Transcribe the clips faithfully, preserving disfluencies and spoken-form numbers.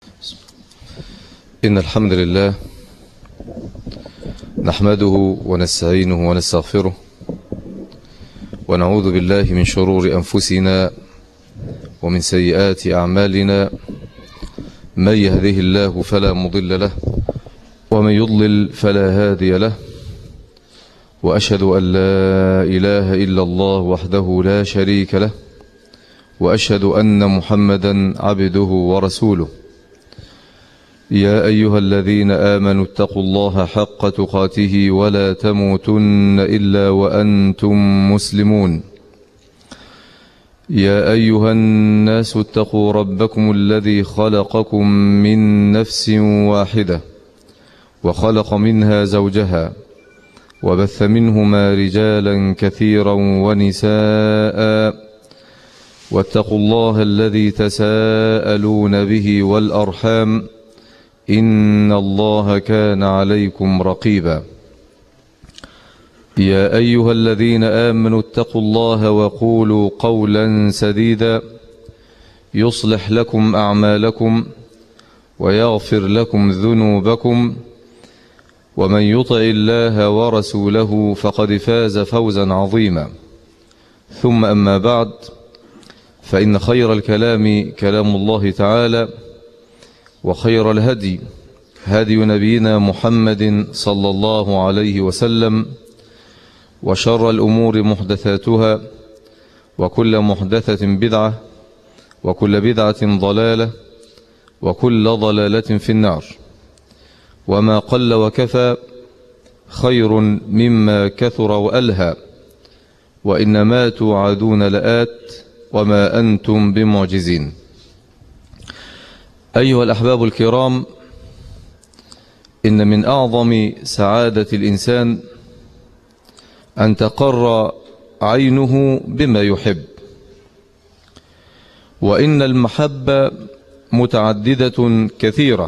إن الحمد لله نحمده ونستعينه ونستغفره ونعوذ بالله من شرور أنفسنا ومن سيئات أعمالنا. من يهده الله فلا مضل له ومن يضلل فلا هادي له، وأشهد أن لا إله إلا الله وحده لا شريك له، وأشهد أن محمدا عبده ورسوله. يا أيها الذين آمنوا اتقوا الله حق تقاته ولا تموتن إلا وأنتم مسلمون. يا أيها الناس اتقوا ربكم الذي خلقكم من نفس واحدة وخلق منها زوجها وبث منهما رجالا كثيرا ونساء، واتقوا الله الذي تساءلون به والأرحام إن الله كان عليكم رقيبا. يا أيها الذين آمنوا اتقوا الله وقولوا قولا سديدا يصلح لكم أعمالكم ويغفر لكم ذنوبكم، ومن يطع الله ورسوله فقد فاز فوزا عظيما. ثم أما بعد، فإن خير الكلام كلام الله تعالى، وخير الهدي هدي نبينا محمد صلى الله عليه وسلم، وشر الأمور محدثاتها، وكل محدثة بدعة، وكل بدعة ضلالة، وكل ضلالة في النار. وما قل وكفى خير مما كثر وألهى، وإنما توعدون لآت وما أنتم بمعجزين. أيها الأحباب الكرام، إن من أعظم سعادة الإنسان أن تقر عينه بما يحب، وإن المحبة متعددة كثيرة،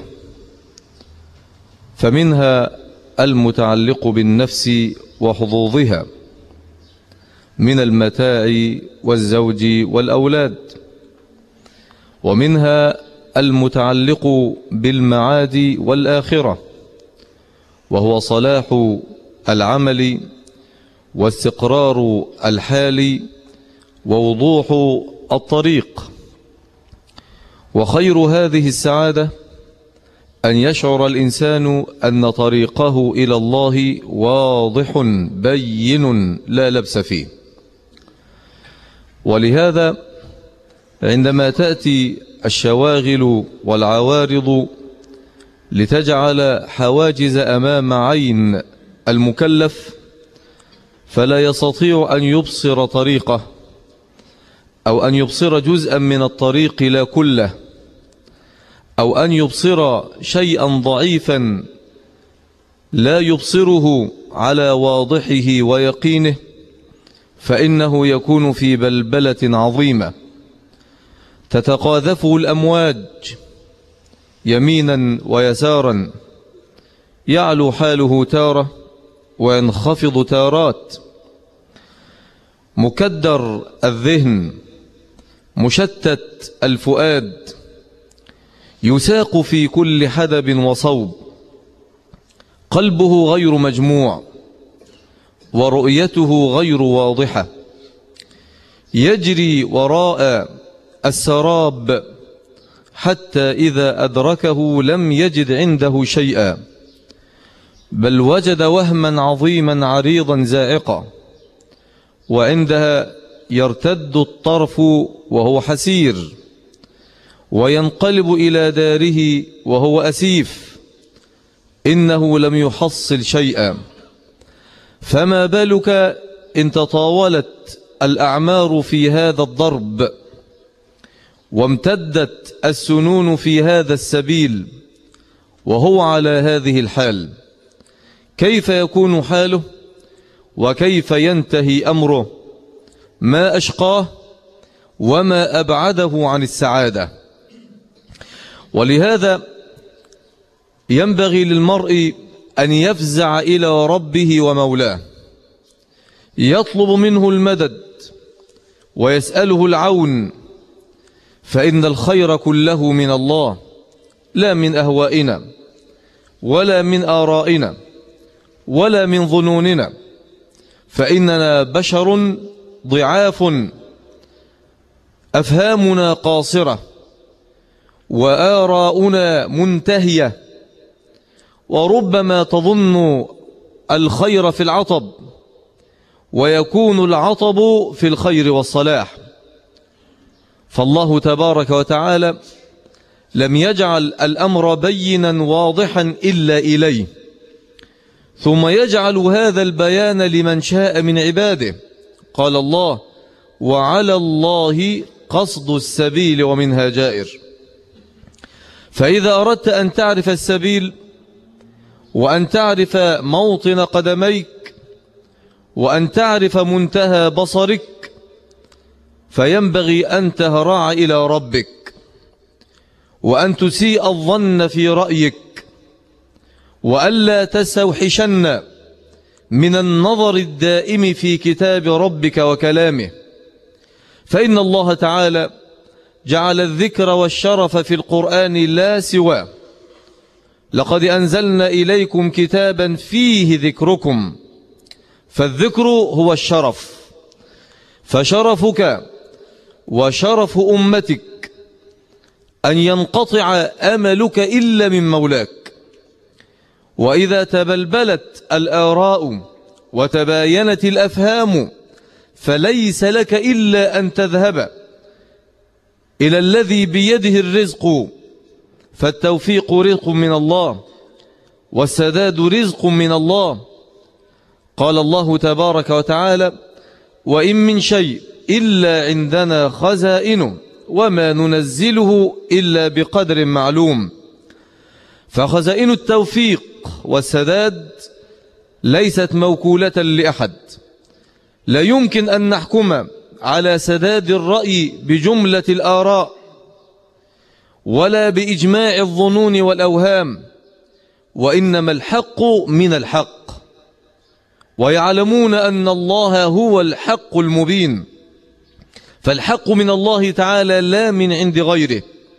فمنها المتعلق بالنفس وحظوظها من المتاع والزوج والأولاد، ومنها المتعلق بالمعاد والآخرة، وهو صلاح العمل واستقرار الحال ووضوح الطريق. وخير هذه السعادة أن يشعر الإنسان أن طريقه إلى الله واضح بين لا لبس فيه. ولهذا عندما تأتي الشواغل والعوارض لتجعل حواجز أمام عين المكلف، فلا يستطيع أن يبصر طريقه، أو أن يبصر جزءا من الطريق لا كله، أو أن يبصر شيئا ضعيفا لا يبصره على واضحه ويقينه، فإنه يكون في بلبلة عظيمة تتقاذفه الأمواج يمينا ويسارا، يعلو حاله تارة وينخفض تارات، مكدر الذهن، مشتت الفؤاد، يساق في كل حدب وصوب، قلبه غير مجموع ورؤيته غير واضحة، يجري وراء السراب حتى إذا أدركه لم يجد عنده شيئا، بل وجد وهما عظيما عريضا زائقا، وعندها يرتد الطرف وهو حسير، وينقلب إلى داره وهو أسيف، إنه لم يحصل شيئا. فما بالك إن تطاولت الأعمار في هذا الضرب، وامتدت السنون في هذا السبيل، وهو على هذه الحال، كيف يكون حاله وكيف ينتهي أمره؟ ما أشقاه وما أبعده عن السعادة. ولهذا ينبغي للمرء أن يفزع إلى ربه ومولاه، يطلب منه المدد ويسأله العون، فإن الخير كله من الله، لا من أهوائنا ولا من آرائنا ولا من ظنوننا، فإننا بشر ضعاف، أفهامنا قاصرة وآراؤنا منتهية، وربما تظن الخير في العطب ويكون العطب في الخير والصلاح. فالله تبارك وتعالى لم يجعل الأمر بينا واضحا إلا إليه، ثم يجعل هذا البيان لمن شاء من عباده. قال الله: وعلى الله قصد السبيل ومنها جائر. فإذا أردت أن تعرف السبيل وأن تعرف موطن قدميك وأن تعرف منتهى بصرك، فينبغي أن تهرع إلى ربك، وأن تسيء الظن في رأيك، وألا تستوحشن من النظر الدائم في كتاب ربك وكلامه، فإن الله تعالى جعل الذكر والشرف في القرآن لا سواه. لقد أنزلنا إليكم كتابا فيه ذكركم، فالذكر هو الشرف، فشرفك وشرف أمتك أن ينقطع أملك إلا من مولاك. وإذا تبلبلت الآراء وتباينت الأفهام فليس لك إلا أن تذهب إلى الذي بيده الرزق، فالتوفيق رزق من الله والسداد رزق من الله. قال الله تبارك وتعالى: وإن من شيء إلا عندنا خزائنه وما ننزله إلا بقدر معلوم. فخزائن التوفيق والسداد ليست موكولة لأحد، لا يمكن أن نحكم على سداد الرأي بجملة الآراء ولا بإجماع الظنون والأوهام، وإنما الحق من الحق، ويعلمون أن الله هو الحق المبين. فالحق من الله تعالى لا من عند غيره،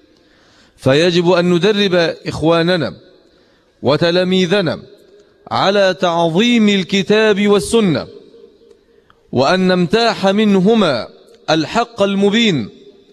فيجب أن ندرب إخواننا وتلاميذنا على تعظيم الكتاب والسنة، وأن نمتاح منهما الحق المبين،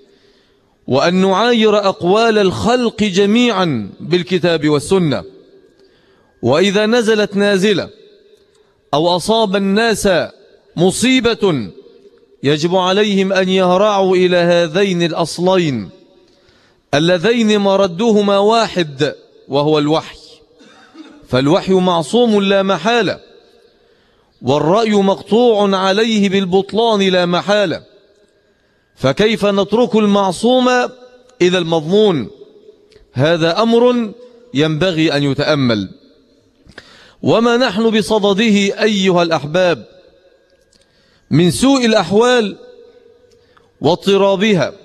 وأن نعاير أقوال الخلق جميعا بالكتاب والسنة. وإذا نزلت نازلة أو أصاب الناس مصيبة يجب عليهم أن يهرعوا إلى هذين الأصلين اللذين مردهما واحد وهو الوحي، فالوحي معصوم لا محالة، والرأي مقطوع عليه بالبطلان لا محالة، فكيف نترك المعصوم إلى المضمون؟ هذا أمر ينبغي أن يتأمل. وما نحن بصدده أيها الأحباب من سوء الأحوال واضطرابها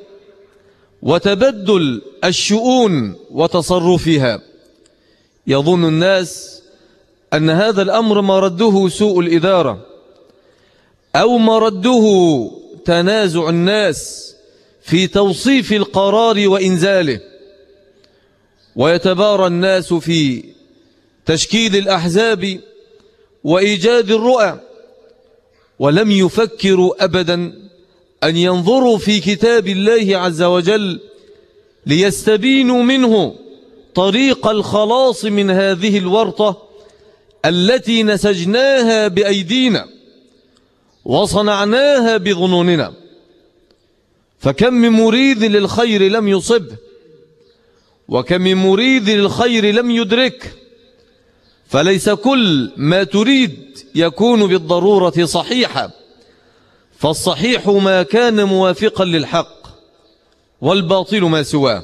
وتبدل الشؤون وتصرفها. يظن الناس أن هذا الأمر مرده سوء الإدارة، أو مرده تنازع الناس في توصيف القرار وإنزاله، ويتبارى الناس في تشكيل الأحزاب وإيجاد الرؤى، ولم يفكروا أبدا أن ينظروا في كتاب الله عز وجل ليستبينوا منه طريق الخلاص من هذه الورطة التي نسجناها بأيدينا وصنعناها بظنوننا. فكم من مريد للخير لم يصبه، وكم من مريد للخير لم يدرك. فليس كل ما تريد يكون بالضرورة صحيحا، فالصحيح ما كان موافقا للحق، والباطل ما سواه.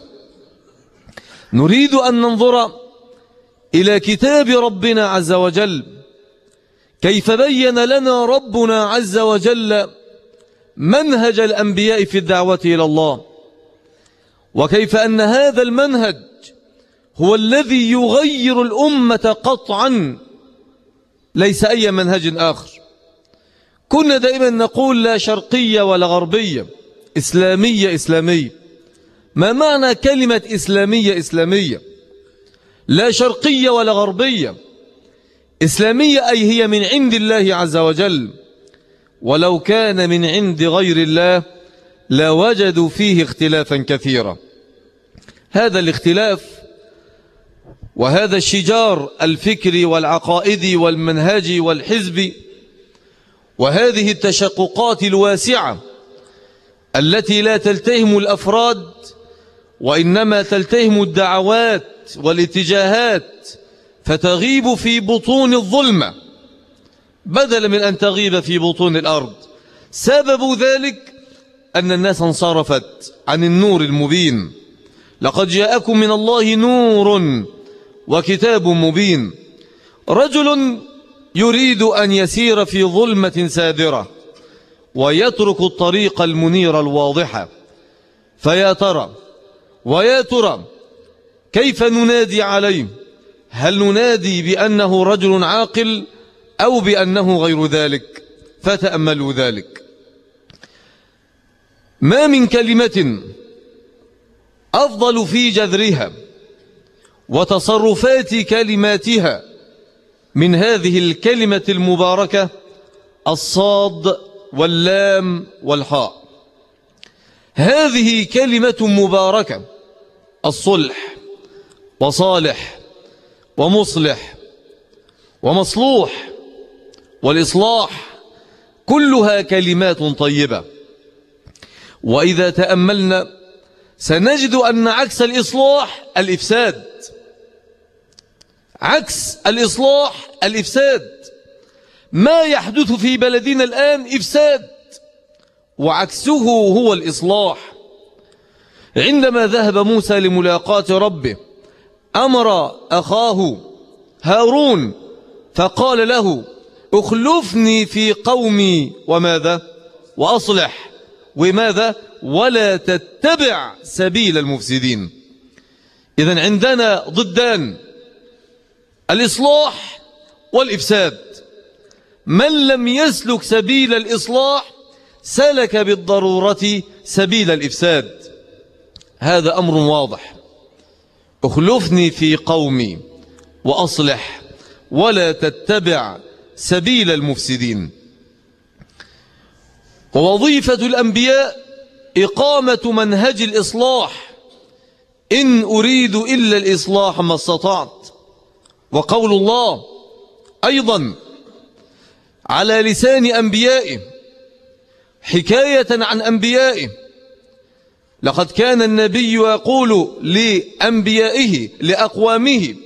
نريد أن ننظر إلى كتاب ربنا عز وجل، كيف بين لنا ربنا عز وجل منهج الأنبياء في الدعوة إلى الله، وكيف أن هذا المنهج هو الذي يغير الأمة قطعا، ليس أي منهج آخر. كنا دائما نقول لا شرقية ولا غربية، إسلامية إسلامية. ما معنى كلمة إسلامية إسلامية؟ لا شرقية ولا غربية، إسلامية، أي هي من عند الله عز وجل. ولو كان من عند غير الله لوجدوا فيه اختلافا كثيرا. هذا الاختلاف وهذا الشجار الفكري والعقائدي والمنهجي والحزبي وهذه التشققات الواسعة التي لا تلتهم الأفراد وإنما تلتهم الدعوات والاتجاهات فتغيب في بطون الظلمة بدلا من أن تغيب في بطون الأرض. سبب ذلك أن الناس انصرفت عن النور المبين. لقد جاءكم من الله نور وكتاب مبين. رجل يريد أن يسير في ظلمة سادرة ويترك الطريق المنير الواضحة، فيا ترى ويا ترى كيف ننادي عليه؟ هل ننادي بأنه رجل عاقل أو بأنه غير ذلك؟ فتأملوا ذلك. ما من كلمة أفضل في جذرها وتصرفات كلماتها من هذه الكلمة المباركة الصاد واللام والحاء. هذه كلمة مباركة، الصلح وصالح ومصلح ومصلوح والإصلاح، كلها كلمات طيبة. وإذا تأملنا سنجد أن عكس الإصلاح الإفساد. عكس الإصلاح الإفساد. ما يحدث في بلدنا الآن إفساد، وعكسه هو الإصلاح. عندما ذهب موسى لملاقاة ربه أمر أخاه هارون فقال له: اخلفني في قومي وماذا؟ وأصلح، وماذا؟ ولا تتبع سبيل المفسدين. إذن عندنا ضدان، الإصلاح والإفساد. من لم يسلك سبيل الإصلاح سلك بالضرورة سبيل الإفساد. هذا أمر واضح. اخلفني في قومي وأصلح ولا تتبع سبيل المفسدين. ووظيفة الأنبياء إقامة منهج الإصلاح. إن أريد إلا الإصلاح ما استطعت. وقول الله أيضا على لسان أنبيائه حكاية عن أنبيائه: لقد كان النبي يقول لأنبيائه لأقوامه: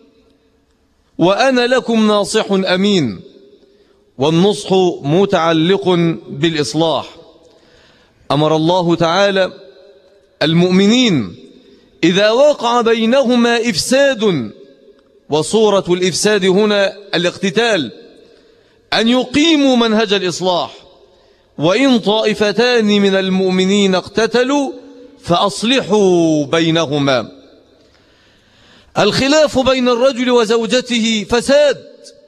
وأنا لكم ناصح أمين. والنصح متعلق بالإصلاح. أمر الله تعالى المؤمنين إذا وقع بينهما إفساد، وصورة الإفساد هنا الاقتتال، أن يقيموا منهج الإصلاح. وإن طائفتان من المؤمنين اقتتلوا فأصلحوا بينهما. الخلاف بين الرجل وزوجته فساد.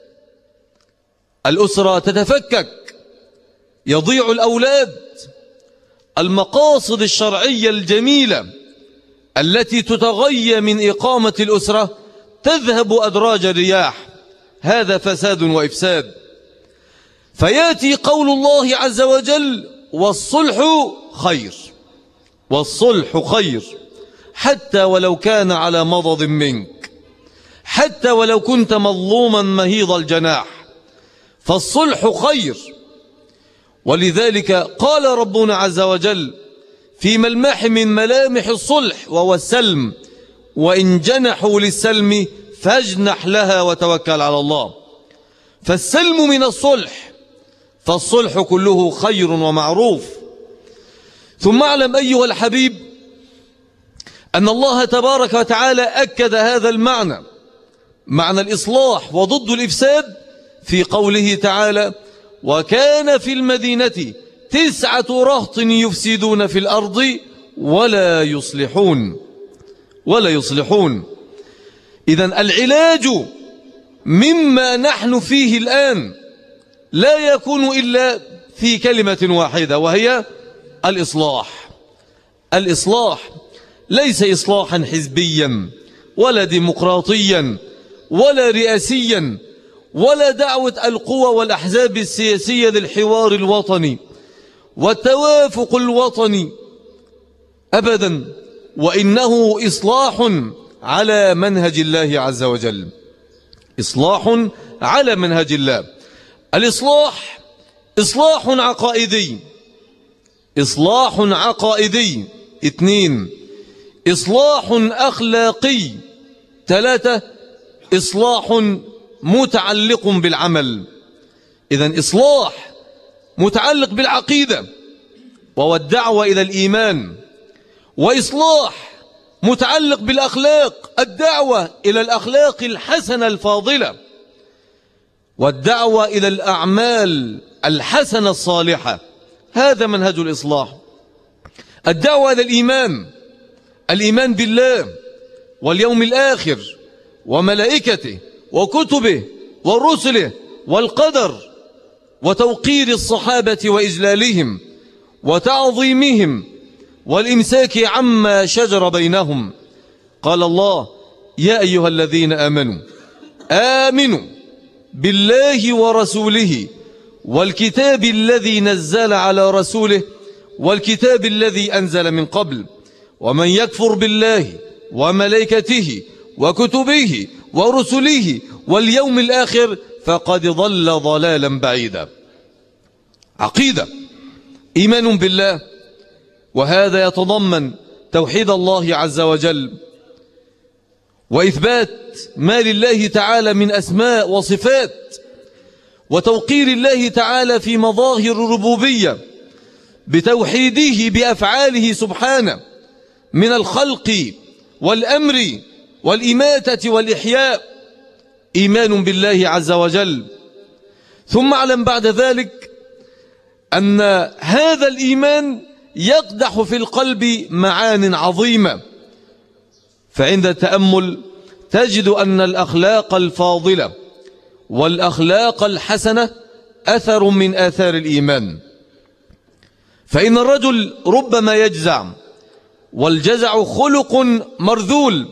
الأسرة تتفكك، يضيع الأولاد. المقاصد الشرعية الجميلة التي تتغيى من إقامة الأسرة تذهب أدراج الرياح. هذا فساد وإفساد. فيأتي قول الله عز وجل: والصلح خير. والصلح خير حتى ولو كان على مضض منك، حتى ولو كنت مظلوما مهيض الجناح، فالصلح خير. ولذلك قال ربنا عز وجل في ملمح من ملامح الصلح وهو السلم: وإن جنحوا للسلم فاجنح لها وتوكل على الله. فالسلم من الصلح، فالصلح كله خير ومعروف. ثم اعلم أيها الحبيب أن الله تبارك وتعالى أكد هذا المعنى، معنى الإصلاح وضد الإفساد، في قوله تعالى: وكان في المدينة تسعة رهط يفسدون في الأرض ولا يصلحون ولا يصلحون. إذن العلاج مما نحن فيه الآن لا يكون إلا في كلمة واحدة، وهي الإصلاح. الإصلاح ليس إصلاحا حزبيا ولا ديمقراطيا ولا رئاسيا ولا دعوة القوى والأحزاب السياسية للحوار الوطني والتوافق الوطني أبدا، وإنه إصلاح على منهج الله عز وجل، إصلاح على منهج الله. الإصلاح إصلاح عقائدي، إصلاح عقائدي. اثنين، إصلاح أخلاقي. ثلاثة، إصلاح متعلق بالعمل. إذن إصلاح متعلق بالعقيدة وهو الدعوة إلى الإيمان، وإصلاح متعلق بالأخلاق، الدعوة إلى الأخلاق الحسنة الفاضلة، والدعوة إلى الأعمال الحسنة الصالحة. هذا منهج الإصلاح. الدعوة إلى الإيمان، الإيمان بالله واليوم الآخر وملائكته وكتبه ورسله والقدر، وتوقير الصحابة وإجلالهم وتعظيمهم والإمساك عما شجر بينهم. قال الله: يا أيها الذين آمنوا آمنوا بالله ورسوله والكتاب الذي نزل على رسوله والكتاب الذي أنزل من قبل، ومن يكفر بالله وملائكته وكتبه ورسله واليوم الآخر فقد ضل ضلالا بعيدا. عقيدة، إيمان بالله، وهذا يتضمن توحيد الله عز وجل وإثبات ما لله تعالى من أسماء وصفات، وتوقير الله تعالى في مظاهر الربوبية بتوحيده بأفعاله سبحانه من الخلق والأمر والإماتة والإحياء. إيمان بالله عز وجل. ثم اعلم بعد ذلك أن هذا الإيمان يقدح في القلب معان عظيمة، فعند التأمل تجد أن الأخلاق الفاضلة والأخلاق الحسنة أثر من آثار الإيمان. فإن الرجل ربما يجزع، والجزع خلق مرذول،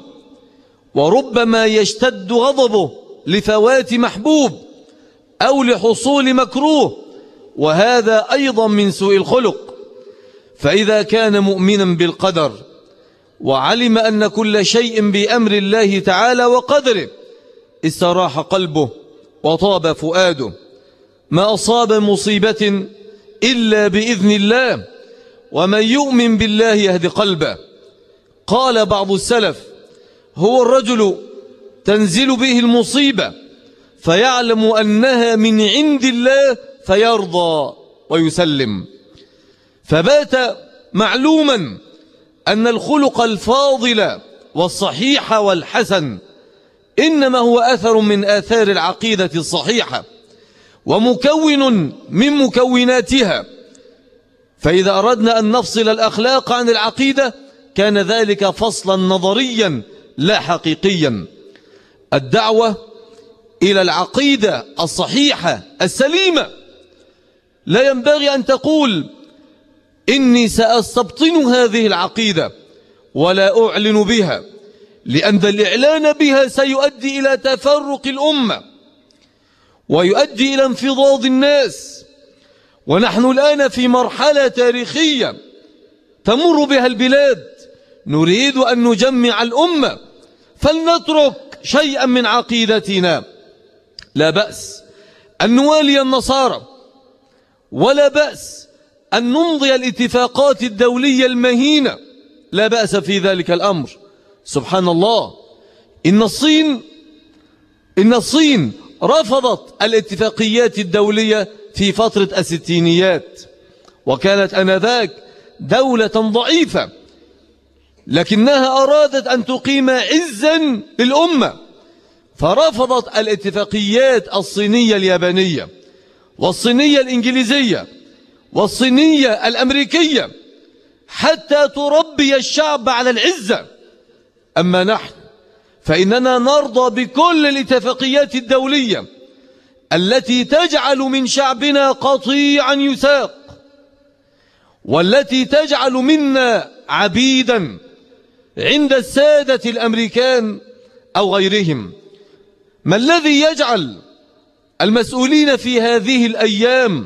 وربما يشتد غضبه لفوات محبوب أو لحصول مكروه، وهذا أيضا من سوء الخلق. فإذا كان مؤمنا بالقدر وعلم أن كل شيء بأمر الله تعالى وقدره استراح قلبه وطاب فؤاده. ما أصاب مصيبة إلا بإذن الله، ومن يؤمن بالله يهدي قلبه. قال بعض السلف: هو الرجل تنزل به المصيبة فيعلم أنها من عند الله فيرضى ويسلم. فبات معلوما أن الخلق الفاضل والصحيح والحسن إنما هو أثر من آثار العقيدة الصحيحة ومكون من مكوناتها. فإذا أردنا أن نفصل الأخلاق عن العقيدة كان ذلك فصلا نظريا لا حقيقيا. الدعوة إلى العقيدة الصحيحة السليمة لا ينبغي أن تقول إني سأستبطن هذه العقيدة ولا أعلن بها، لأن الإعلان بها سيؤدي إلى تفرق الأمة ويؤدي إلى انفضاض الناس. ونحن الآن في مرحلة تاريخية تمر بها البلاد، نريد أن نجمع الأمة، فلنترك شيئا من عقيدتنا. لا بأس أن نوالي النصارى، ولا بأس أن نمضي الاتفاقات الدولية المهينة، لا بأس في ذلك الأمر. سبحان الله، إن الصين إن الصين رفضت الاتفاقيات الدولية في فترة الستينيات، وكانت آنذاك دولة ضعيفة، لكنها أرادت أن تقيم عزا للأمة، فرفضت الاتفاقيات الصينية اليابانية والصينية الإنجليزية والصينية الأمريكية حتى تربي الشعب على العزة. أما نحن فإننا نرضى بكل الاتفاقيات الدولية التي تجعل من شعبنا قطيعا يساق، والتي تجعل منا عبيدا عند السادة الأمريكان أو غيرهم. ما الذي يجعل المسؤولين في هذه الأيام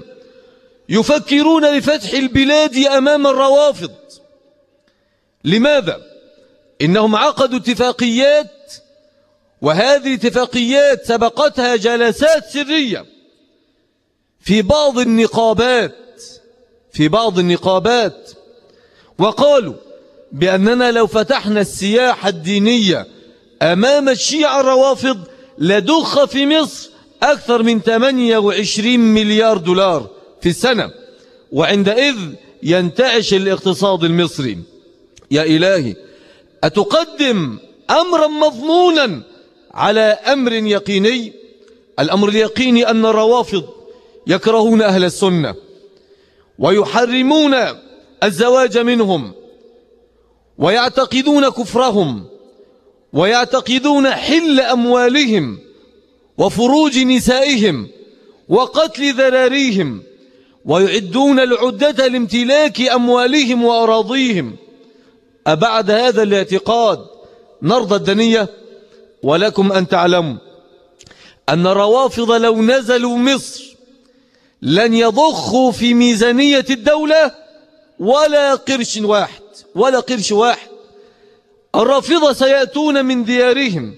يفكرون بفتح البلاد أمام الروافض؟ لماذا؟ إنهم عقدوا اتفاقيات، وهذه الاتفاقيات سبقتها جلسات سرية في بعض النقابات في بعض النقابات وقالوا بأننا لو فتحنا السياحة الدينية أمام الشيعة الروافض لدخ في مصر أكثر من ثمانية وعشرين مليار دولار في السنة، وعندئذ ينتعش الاقتصاد المصري. يا إلهي، أتقدم أمرا مضمونا على أمر يقيني؟ الأمر اليقيني أن الروافض يكرهون أهل السنة ويحرمون الزواج منهم ويعتقدون كفرهم ويعتقدون حل أموالهم وفروج نسائهم وقتل ذراريهم، ويعدون العدة لامتلاك أموالهم وأراضيهم. أبعد هذا الاعتقاد نرضى الدنية؟ ولكم أن تعلموا أن الروافض لو نزلوا مصر لن يضخوا في ميزانية الدولة ولا قرش واحد ولا قرش واحد. الرافضة سيأتون من ديارهم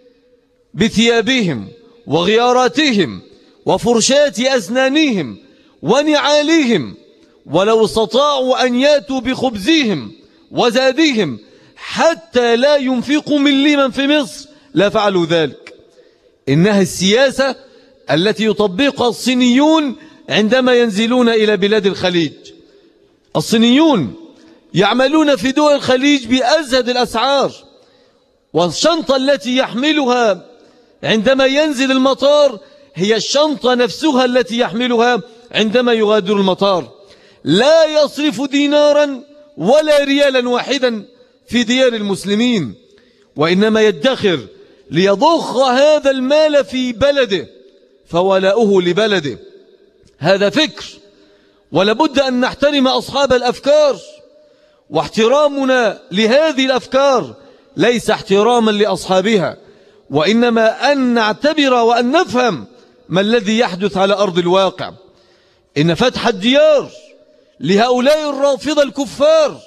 بثيابهم وغياراتهم وفرشات أسنانهم ونعالهم، ولو استطاعوا أن يأتوا بخبزهم وزادهم حتى لا ينفقوا مليما في مصر لا فعلوا ذلك. إنها السياسة التي يطبقها الصينيون عندما ينزلون إلى بلاد الخليج. الصينيون يعملون في دول الخليج بأزهد الأسعار، والشنطة التي يحملها عندما ينزل المطار هي الشنطة نفسها التي يحملها عندما يغادر المطار. لا يصرف دينارا ولا ريالا واحدا في ديار المسلمين، وإنما يدخر ليضخ هذا المال في بلده فولاؤه لبلده. هذا فكر، ولابد أن نحترم أصحاب الأفكار، واحترامنا لهذه الأفكار ليس احتراما لأصحابها، وإنما أن نعتبر وأن نفهم ما الذي يحدث على أرض الواقع. إن فتح الديار لهؤلاء الرافضة الكفار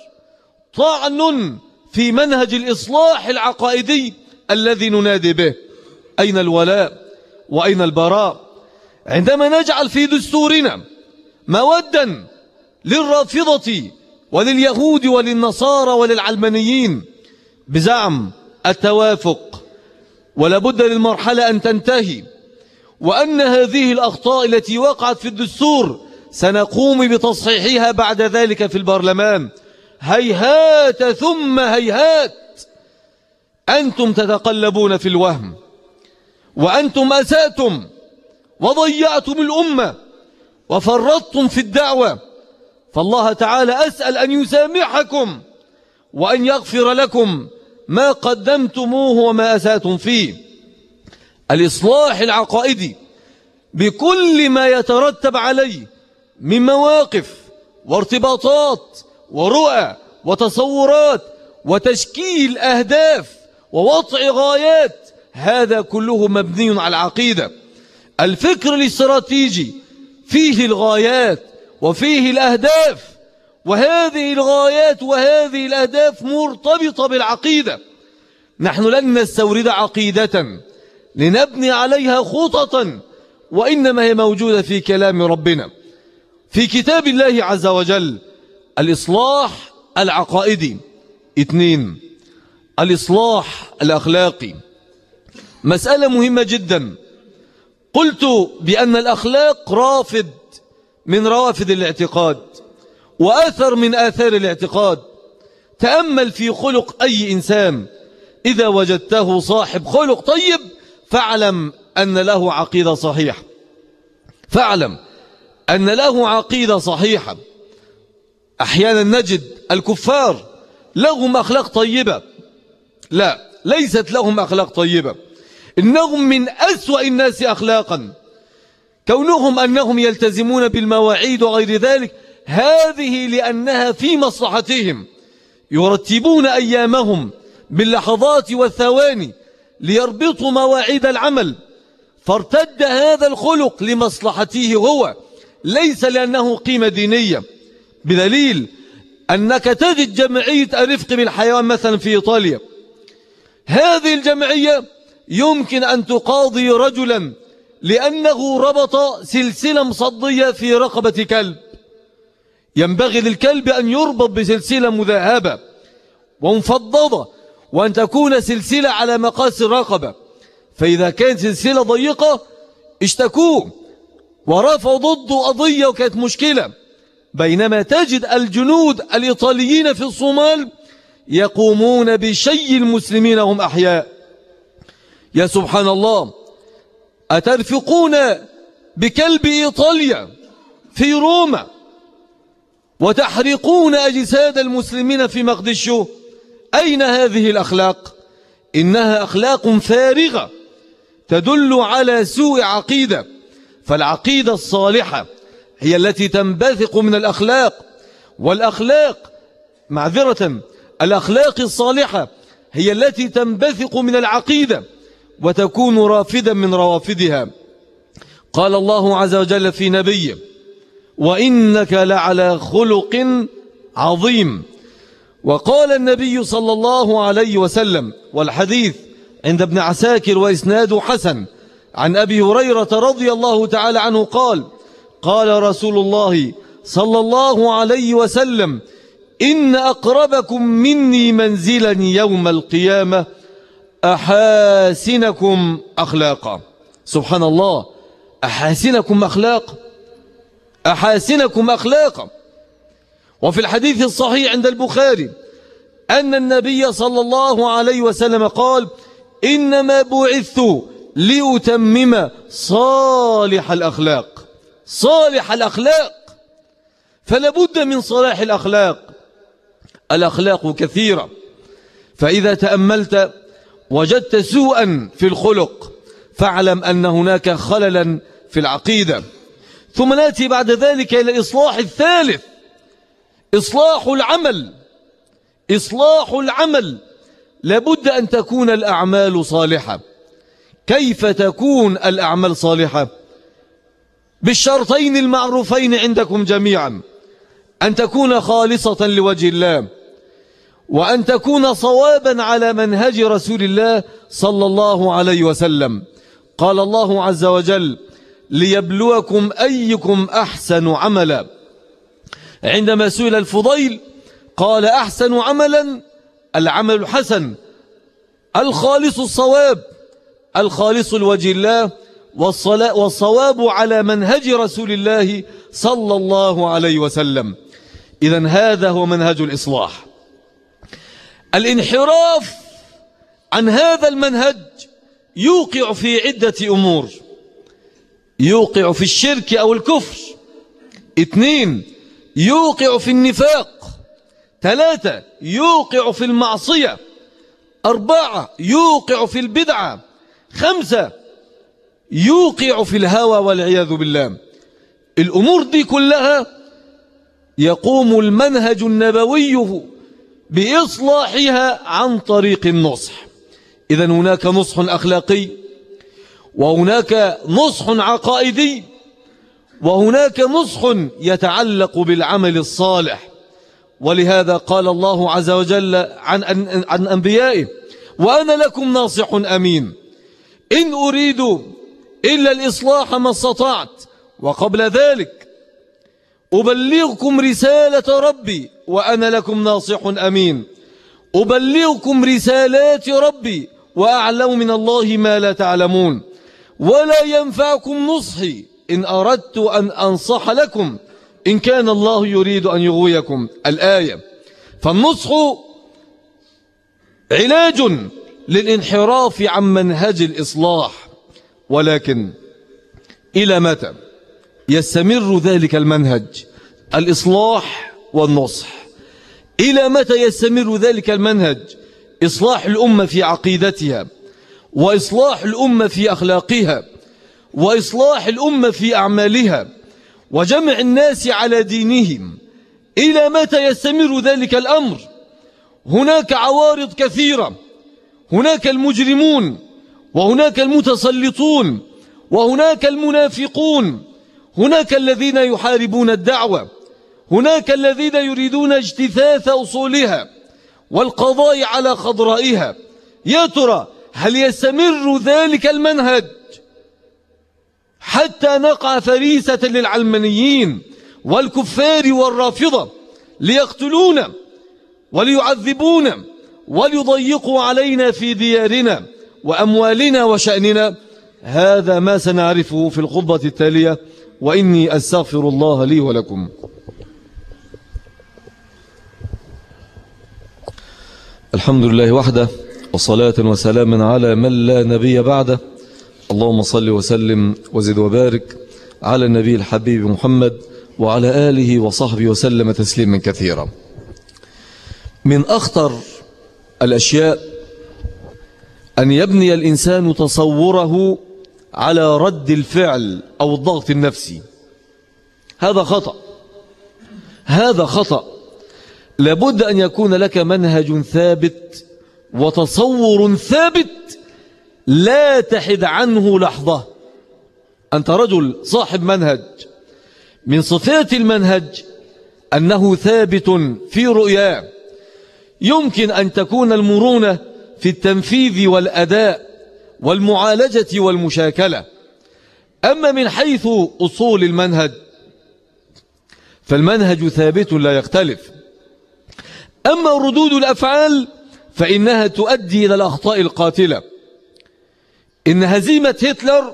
طعن في منهج الإصلاح العقائدي الذي ننادي به. أين الولاء وأين البراء؟ عندما نجعل في دستورنا مودا للرافضة ولليهود وللنصارى وللعلمانيين بزعم التوافق، ولابد للمرحلة أن تنتهي، وأن هذه الأخطاء التي وقعت في الدستور سنقوم بتصحيحها بعد ذلك في البرلمان. هيهات ثم هيهات، أنتم تتقلبون في الوهم، وأنتم أسأتم وضيعتم الأمة وفرطتم في الدعوة، فالله تعالى أسأل أن يسامحكم وأن يغفر لكم ما قدمتموه وما أسأتم فيه. الإصلاح العقائدي بكل ما يترتب عليه من مواقف وارتباطات ورؤى وتصورات وتشكيل أهداف ووضع غايات، هذا كله مبني على العقيدة. الفكر الاستراتيجي فيه الغايات وفيه الأهداف، وهذه الغايات وهذه الأهداف مرتبطة بالعقيدة. نحن لن نستورد عقيدة لنبني عليها خططا، وإنما هي موجودة في كلام ربنا في كتاب الله عز وجل. الإصلاح العقائدي. اثنين، الإصلاح الأخلاقي. مسألة مهمة جدا. قلت بأن الأخلاق رافد من روافد الاعتقاد وآثر من آثار الاعتقاد. تأمل في خلق أي إنسان، إذا وجدته صاحب خلق طيب فاعلم أن له عقيدة صحيحة، فاعلم أن له عقيدة صحيحة. أحيانا نجد الكفار لهم أخلاق طيبة، لا، ليست لهم أخلاق طيبة، إنهم من أسوأ الناس أخلاقا. كونهم أنهم يلتزمون بالمواعيد وغير ذلك هذه لأنها في مصلحتهم، يرتبون أيامهم باللحظات والثواني ليربطوا مواعيد العمل، فارتد هذا الخلق لمصلحته هو ليس لأنه قيمة دينية، بدليل أنك تجد جمعية الرفق بالحيوان مثلا في إيطاليا. هذه الجمعية يمكن أن تقاضي رجلا لأنه ربط سلسلة مصدية في رقبة كلب. ينبغي للكلب أن يربط بسلسلة مذهبة ومفضضة، وأن تكون سلسلة على مقاس الرقبة، فإذا كانت سلسلة ضيقة اشتكوه ورفعوا ضده قضية وكانت مشكلة. بينما تجد الجنود الإيطاليين في الصومال يقومون بشيء المسلمين هم أحياء. يا سبحان الله، أترفقون بكلب إيطاليا في روما وتحرقون أجساد المسلمين في مقدشو؟ أين هذه الأخلاق؟ إنها أخلاق فارغة تدل على سوء عقيدة. فالعقيدة الصالحة هي التي تنبثق من الأخلاق، والأخلاق معذرة الأخلاق الصالحة هي التي تنبثق من العقيدة وتكون رافدا من روافدها. قال الله عز وجل في نبيه: وإنك لعلى خلق عظيم. وقال النبي صلى الله عليه وسلم، والحديث عند ابن عساكر وإسناده حسن، عن أبي هريرة رضي الله تعالى عنه قال: قال رسول الله صلى الله عليه وسلم: إن أقربكم مني منزلا يوم القيامة أحاسنكم أخلاقا. سبحان الله، أحاسنكم أخلاقا، أحاسنكم أخلاقا. وفي الحديث الصحيح عند البخاري أن النبي صلى الله عليه وسلم قال: إنما بعثت لأتمم صالح الأخلاق. صالح الأخلاق، فلا بد من صلاح الأخلاق. الأخلاق كثيرة، فإذا تأملت وجدت سوءا في الخلق فاعلم أن هناك خللا في العقيدة. ثم نأتي بعد ذلك إلى الإصلاح الثالث، إصلاح العمل. إصلاح العمل لابد أن تكون الأعمال صالحة. كيف تكون الأعمال صالحة؟ بالشرطين المعروفين عندكم جميعا: أن تكون خالصة لوجه الله، وأن تكون صوابا على منهج رسول الله صلى الله عليه وسلم. قال الله عز وجل: ليبلوكم أيكم أحسن عملا. عندما سئل الفضيل قال: أحسن عملا العمل الحسن، الخالص الصواب، الخالص لوجه الله، والصواب على منهج رسول الله صلى الله عليه وسلم. إذن هذا هو منهج الإصلاح. الانحراف عن هذا المنهج يوقع في عدة أمور: يوقع في الشرك أو الكفر، اثنين يوقع في النفاق، ثلاثة يوقع في المعصية، أربعة يوقع في البدعة، خمسة يوقع في الهوى والعياذ بالله. الأمور دي كلها يقوم المنهج النبوي بإصلاحها عن طريق النصح. إذن هناك نصح أخلاقي، وهناك نصح عقائدي، وهناك نصح يتعلق بالعمل الصالح. ولهذا قال الله عز وجل عن, عن أنبيائه: وأنا لكم ناصح أمين إن أريد إلا الإصلاح ما استطعت، وقبل ذلك أبلغكم رسالة ربي وأنا لكم ناصح أمين، أبلغكم رسالات ربي وأعلم من الله ما لا تعلمون، ولا ينفعكم نصحي إن أردت أن أنصح لكم إن كان الله يريد أن يغويكم. الآية. فالنصح علاج للانحراف عن منهج الإصلاح، ولكن إلى متى يستمر ذلك المنهج، الإصلاح والنصح؟ إلى متى يستمر ذلك المنهج؟ إصلاح الأمة في عقيدتها، وإصلاح الأمة في أخلاقها، وإصلاح الأمة في أعمالها، وجمع الناس على دينهم. إلى متى يستمر ذلك الأمر؟ هناك عوارض كثيرة، هناك المجرمون وهناك المتسلطون، وهناك المنافقون، هناك الذين يحاربون الدعوة، هناك الذين يريدون اجتثاث أصولها والقضاء على خضرائها. يا ترى هل يستمر ذلك المنهج حتى نقع فريسة للعلمانيين والكفار والرافضة ليقتلونا وليعذبونا وليضيقوا علينا في ديارنا وأموالنا وشأننا؟ هذا ما سنعرفه في الخطبة التالية، وإني أستغفر الله لي ولكم. الحمد لله وحده، وصلاة وسلام على من لا نبي بعده. اللهم صل وسلم وزد وبارك على النبي الحبيب محمد وعلى آله وصحبه وسلم تسليما كثيرا. من أخطر الأشياء أن يبني الإنسان تصوره على رد الفعل أو الضغط النفسي. هذا خطأ، هذا خطأ. لابد أن يكون لك منهج ثابت وتصور ثابت لا تحد عنه لحظة. أنت رجل صاحب منهج، من صفات المنهج أنه ثابت في رؤياه، يمكن أن تكون المرونة في التنفيذ والأداء والمعالجة والمشاكلة. أما من حيث أصول المنهج فالمنهج ثابت لا يختلف. أما ردود الأفعال فإنها تؤدي إلى الأخطاء القاتلة. إن هزيمة هتلر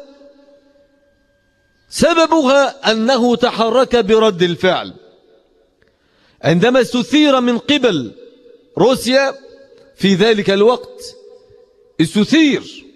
سببها أنه تحرك برد الفعل. عندما استثير من قبل روسيا في ذلك الوقت، استثير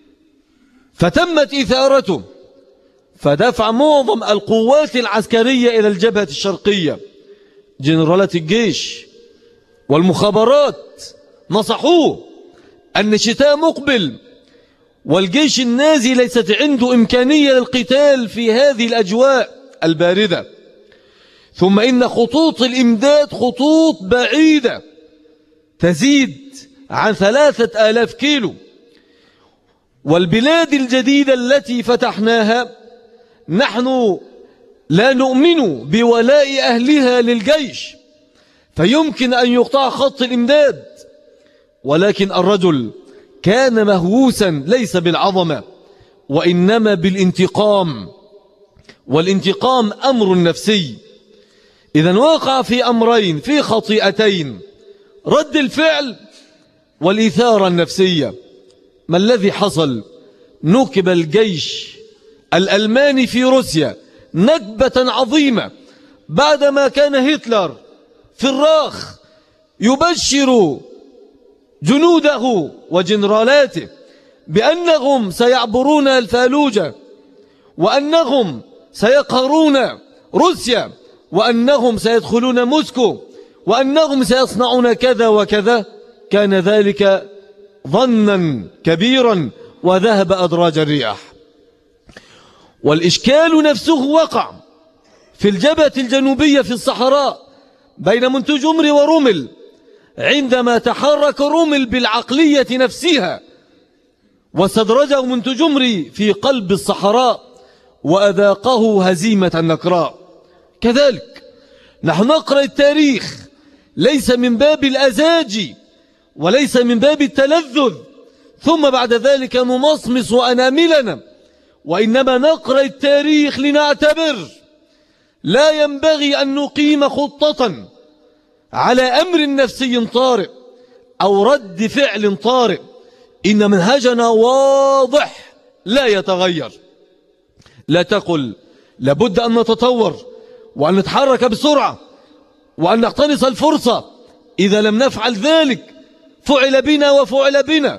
فتمت إثارته، فدفع معظم القوات العسكرية إلى الجبهة الشرقية. جنرالات الجيش والمخابرات نصحوه أن الشتاء مقبل والجيش النازي ليست عنده إمكانية للقتال في هذه الأجواء الباردة. ثم إن خطوط الإمداد خطوط بعيدة تزيد عن ثلاثة آلاف كيلو، والبلاد الجديدة التي فتحناها نحن لا نؤمن بولاء أهلها للجيش، فيمكن أن يقطع خط الإمداد. ولكن الرجل كان مهووسا ليس بالعظمة وإنما بالانتقام، والانتقام أمر نفسي. إذن وقع في أمرين، في خطيئتين: رد الفعل والإثارة النفسية. ما الذي حصل؟ نكب الجيش الألماني في روسيا نكبة عظيمة بعدما كان هتلر في الراخ يبشر جنوده وجنرالاته بأنهم سيعبرون الفالوجة، وأنهم سيقهرون روسيا، وأنهم سيدخلون موسكو، وأنهم سيصنعون كذا وكذا. كان ذلك ظنا كبيرا وذهب أدراج الرياح. والإشكال نفسه وقع في الجبهة الجنوبية في الصحراء بين منتجمر ورومل، عندما تحرك رومل بالعقلية نفسها واستدرجه منتجمر في قلب الصحراء وأذاقه هزيمة النكراء. كذلك نحن نقرأ التاريخ ليس من باب الأزاجي وليس من باب التلذذ ثم بعد ذلك نمصمص أناملنا، وإنما نقرأ التاريخ لنعتبر. لا ينبغي أن نقيم خطة على أمر نفسي طارئ أو رد فعل طارئ. إن منهجنا واضح لا يتغير. لا تقل لابد أن نتطور وأن نتحرك بسرعة وأن نقتنص الفرصة، إذا لم نفعل ذلك فعل بنا وفعل بنا،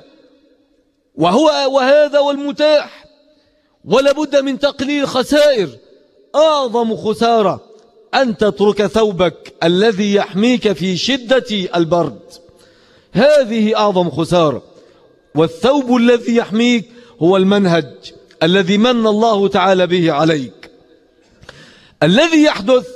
وهو وهذا والمتاح. ولا بد من تقليل خسائر. أعظم خسارة أن تترك ثوبك الذي يحميك في شدة البرد، هذه أعظم خسارة. والثوب الذي يحميك هو المنهج الذي من الله تعالى به عليك. الذي يحدث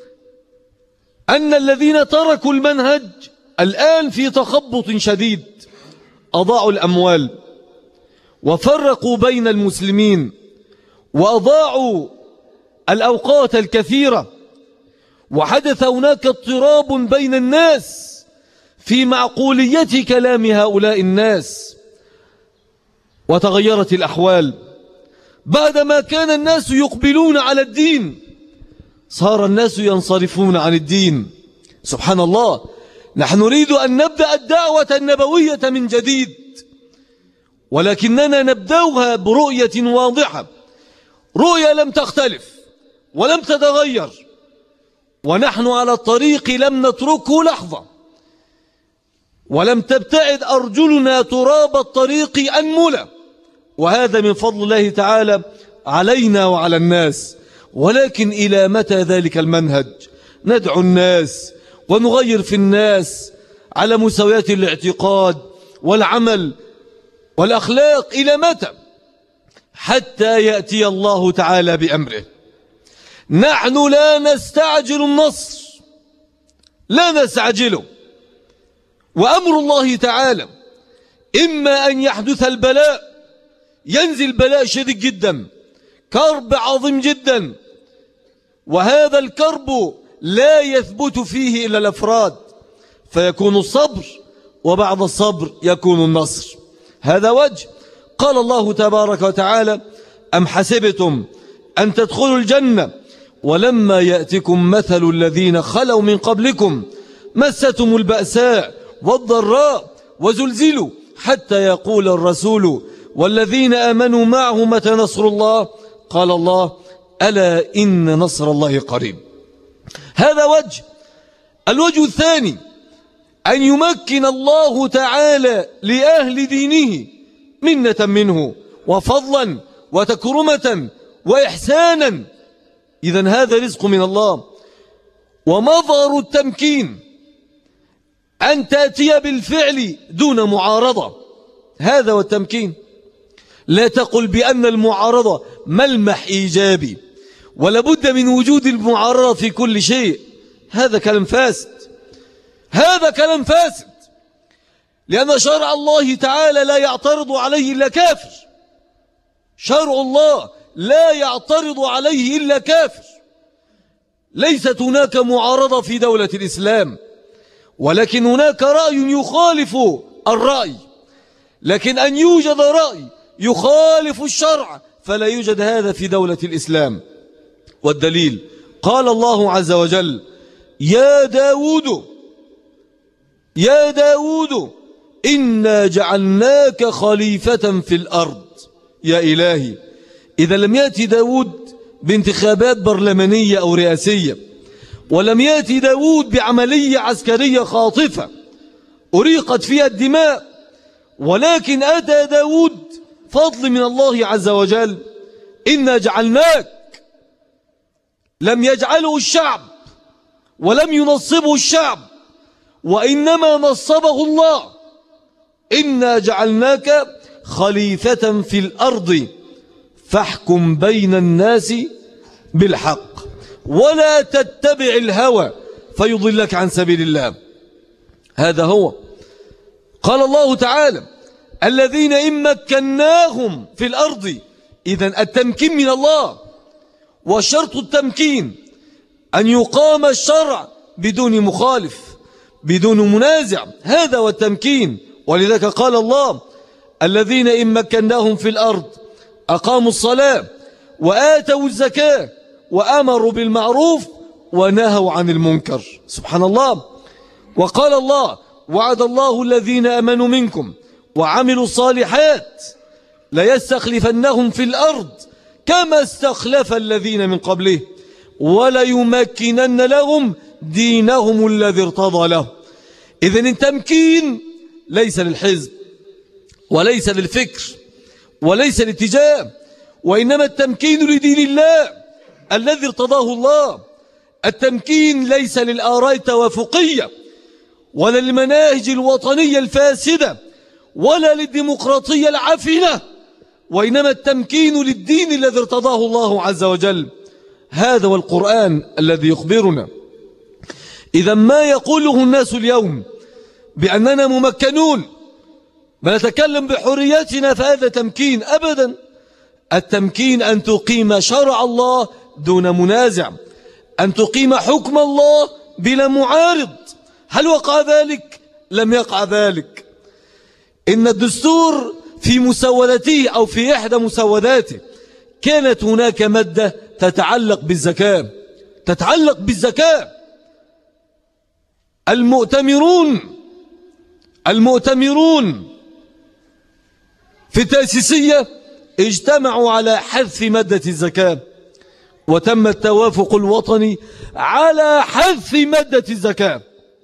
أن الذين تركوا المنهج الآن في تخبط شديد، أضاعوا الأموال وفرقوا بين المسلمين وأضاعوا الأوقات الكثيرة، وحدث هناك اضطراب بين الناس في معقولية كلام هؤلاء الناس، وتغيرت الأحوال. بعدما كان الناس يقبلون على الدين صار الناس ينصرفون عن الدين. سبحان الله، نحن نريد أن نبدأ الدعوة النبوية من جديد، ولكننا نبدأها برؤية واضحة، رؤية لم تختلف ولم تتغير، ونحن على الطريق لم نتركه لحظة، ولم تبتعد أرجلنا تراب الطريق أنملة، وهذا من فضل الله تعالى علينا وعلى الناس. ولكن إلى متى ذلك المنهج؟ ندعو الناس ونغير في الناس على مستويات الاعتقاد والعمل والأخلاق، إلى متى؟ حتى يأتي الله تعالى بأمره. نحن لا نستعجل النصر، لا نستعجله، وأمر الله تعالى إما أن يحدث البلاء، ينزل بلاء شديد جدا، كرب عظيم جدا، وهذا الكرب لا يثبت فيه إلا الأفراد، فيكون الصبر، وبعد الصبر يكون النصر. هذا وجه. قال الله تبارك وتعالى: أم حسبتم أن تدخلوا الجنة ولما يأتكم مثل الذين خلوا من قبلكم مستهم البأساء والضراء وزلزلوا حتى يقول الرسول والذين آمنوا معه متى نصر الله؟ قال الله: ألا إن نصر الله قريب. هذا وجه. الوجه الثاني أن يمكن الله تعالى لأهل دينه منة منه وفضلا وتكرمة وإحسانا. إذن هذا رزق من الله. ومظهر التمكين أن تأتي بالفعل دون معارضة، هذا هو التمكين. لا تقل بأن المعارضة ملمح إيجابي ولا بد من وجود المعارضة في كل شيء، هذا كلام فاسد، هذا كلام فاسد، لأن شرع الله تعالى لا يعترض عليه إلا كافر. شرع الله لا يعترض عليه إلا كافر. ليست هناك معارضة في دولة الإسلام، ولكن هناك رأي يخالف الرأي، لكن أن يوجد رأي يخالف الشرع فلا يوجد هذا في دولة الإسلام. والدليل قال الله عز وجل: يا داود يا داود إنا جعلناك خليفة في الأرض. يا إلهي، إذا لم يأتي داود بانتخابات برلمانية أو رئاسية، ولم يأتي داود بعملية عسكرية خاطفة أريقت فيها الدماء، ولكن أتى داود فضل من الله عز وجل. إنا جعلناك، لم يجعله الشعب ولم ينصبه الشعب، وإنما نصبه الله. إنا جعلناك خليفة في الأرض فاحكم بين الناس بالحق ولا تتبع الهوى فيضلك عن سبيل الله. هذا هو. قال الله تعالى: الذين إن مكناهم في الأرض. إذن التمكين من الله، وشرط التمكين أن يقام الشرع بدون مخالف بدون منازع، هذا هو التمكين. ولذلك قال الله: الذين إن مكناهم في الأرض أقاموا الصلاة وآتوا الزكاة وأمروا بالمعروف ونهوا عن المنكر. سبحان الله. وقال الله: وعد الله الذين آمنوا منكم وعملوا الصالحات ليستخلفنهم في الأرض كما استخلف الذين من قبله وليمكنن لهم دينهم الذي ارتضى له. إذن التمكين ليس للحزب وليس للفكر وليس للاتجاه، وإنما التمكين لدين الله الذي ارتضاه الله. التمكين ليس للآراء التوافقية ولا للمناهج الوطنية الفاسدة ولا للديمقراطية العفنة، وإنما التمكين للدين الذي ارتضاه الله عز وجل. هذا هو القرآن الذي يخبرنا. إذا ما يقوله الناس اليوم بأننا ممكنون ما نتكلم بحريتنا فهذا تمكين أبدا. التمكين أن تقيم شرع الله دون منازع، أن تقيم حكم الله بلا معارض. هل وقع ذلك؟ لم يقع ذلك. إن الدستور في مسودته أو في إحدى مسوداته كانت هناك مادة تتعلق بالزكاة، تتعلق بالزكاة. المؤتمرون المؤتمرون في التأسيسية اجتمعوا على حذف مادة الزكاة، وتم التوافق الوطني على حذف مادة الزكاة.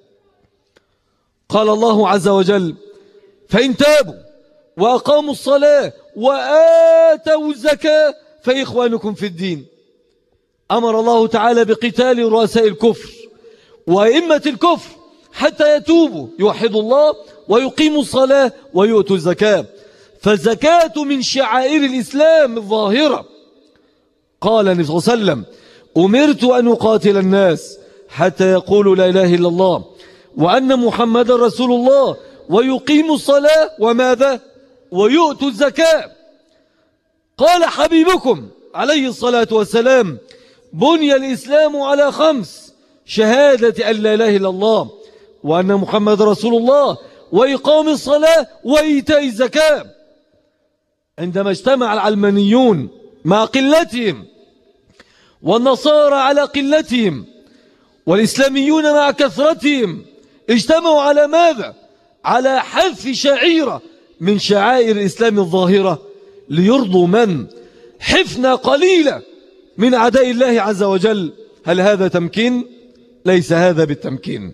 قال الله عز وجل: فإن تابوا وأقاموا الصلاة وآتوا الزكاة فإخوانكم في الدين. أمر الله تعالى بقتال رؤساء الكفر وأئمة الكفر حتى يتوبوا، يوحدوا الله ويقيموا الصلاة ويؤتوا الزكاة. فالزكاة من شعائر الإسلام الظاهرة. قال النبي صلى الله عليه وسلم: أمرت أن أقاتل الناس حتى يقولوا لا إله إلا الله وأن محمد رسول الله ويقيموا الصلاة وماذا؟ ويؤتوا الزكاة. قال حبيبكم عليه الصلاة والسلام: بني الإسلام على خمس: شهادة أن لا إله إلا الله وأن محمد رسول الله وإقام الصلاة وإيتاء الزكاة. عندما اجتمع العلمانيون مع قلتهم والنصارى على قلتهم والإسلاميون مع كثرتهم، اجتمعوا على ماذا؟ على حذف شعيرة من شعائر الإسلام الظاهرة ليرضوا من؟ حفنة قليلة من أعداء الله عز وجل. هل هذا تمكين؟ ليس هذا بالتمكين.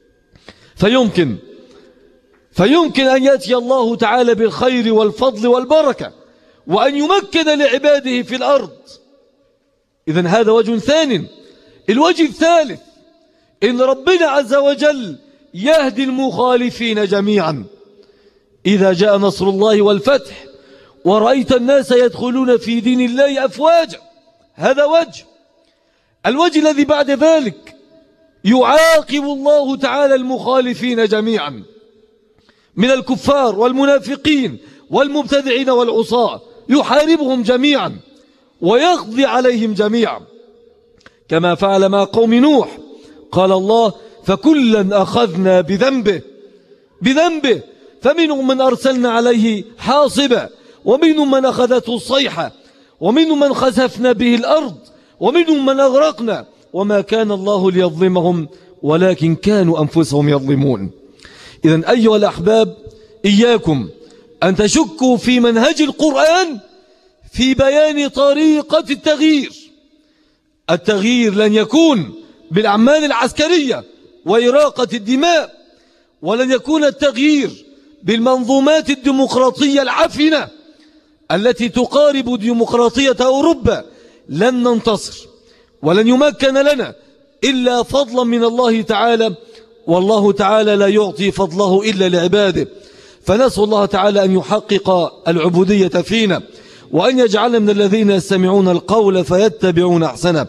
فيمكن فيمكن أن يأتي الله تعالى بالخير والفضل والبركة وأن يمكن لعباده في الأرض. إذن هذا وجه ثانٍ. الوجه الثالث إن ربنا عز وجل يهدي المخالفين جميعا. إذا جاء نصر الله والفتح ورأيت الناس يدخلون في دين الله أفواجا، هذا وجه. الوجه الذي بعد ذلك يعاقب الله تعالى المخالفين جميعا من الكفار والمنافقين والمبتدعين والعصاة، يحاربهم جميعا ويقضي عليهم جميعا كما فعل مع قوم نوح. قال الله: فكلا أخذنا بذنبه بذنبه فمنهم من أرسلنا عليه حاصبا ومنهم من أخذته الصيحة ومنهم من خسفنا به الأرض ومنهم من أغرقنا وما كان الله ليظلمهم ولكن كانوا أنفسهم يظلمون. إذن أيها الأحباب، إياكم أن تشكوا في منهج القرآن في بيان طريقة التغيير. التغيير لن يكون بالأعمال العسكرية وإراقة الدماء، ولن يكون التغيير بالمنظومات الديمقراطية العفنة التي تقارب ديمقراطية أوروبا. لن ننتصر ولن يمكن لنا إلا فضلا من الله تعالى، والله تعالى لا يعطي فضله إلا لعباده. فنسأل الله تعالى أن يحقق العبودية فينا وأن يجعلنا من الذين يستمعون القول فيتبعون أحسنه.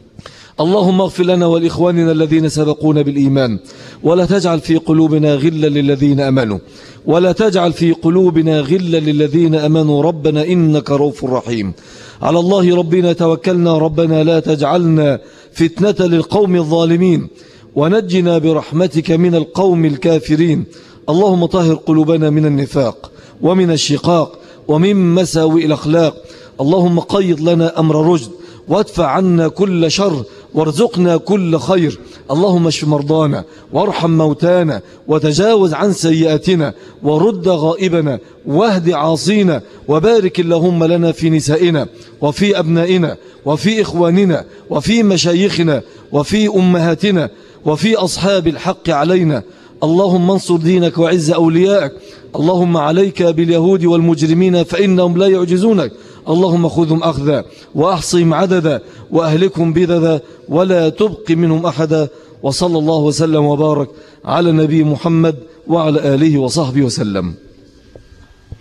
اللهم اغفر لنا ولإخواننا الذين سبقونا بالإيمان، ولا تجعل في قلوبنا غلا للذين أمنوا ولا تجعل في قلوبنا غلا للذين أمنوا ربنا إنك رؤوف رحيم. على الله ربنا توكلنا، ربنا لا تجعلنا فتنة للقوم الظالمين ونجنا برحمتك من القوم الكافرين. اللهم طهر قلوبنا من النفاق ومن الشقاق ومن مساوئ الأخلاق. اللهم قيض لنا أمر رشد وادفع عنا كل شر وارزقنا كل خير. اللهم اشف مرضانا وارحم موتانا وتجاوز عن سيئاتنا ورد غائبنا واهد عاصينا، وبارك اللهم لنا في نسائنا وفي أبنائنا وفي إخواننا وفي مشايخنا وفي أمهاتنا وفي أصحاب الحق علينا. اللهم انصر دينك وعز أوليائك. اللهم عليك باليهود والمجرمين فإنهم لا يعجزونك. اللهم خذهم أخذا وأحصهم عددا وأهلكهم بددا ولا تبق منهم أحدا. وصلى الله وسلم وبارك على نبي محمد وعلى آله وصحبه وسلم.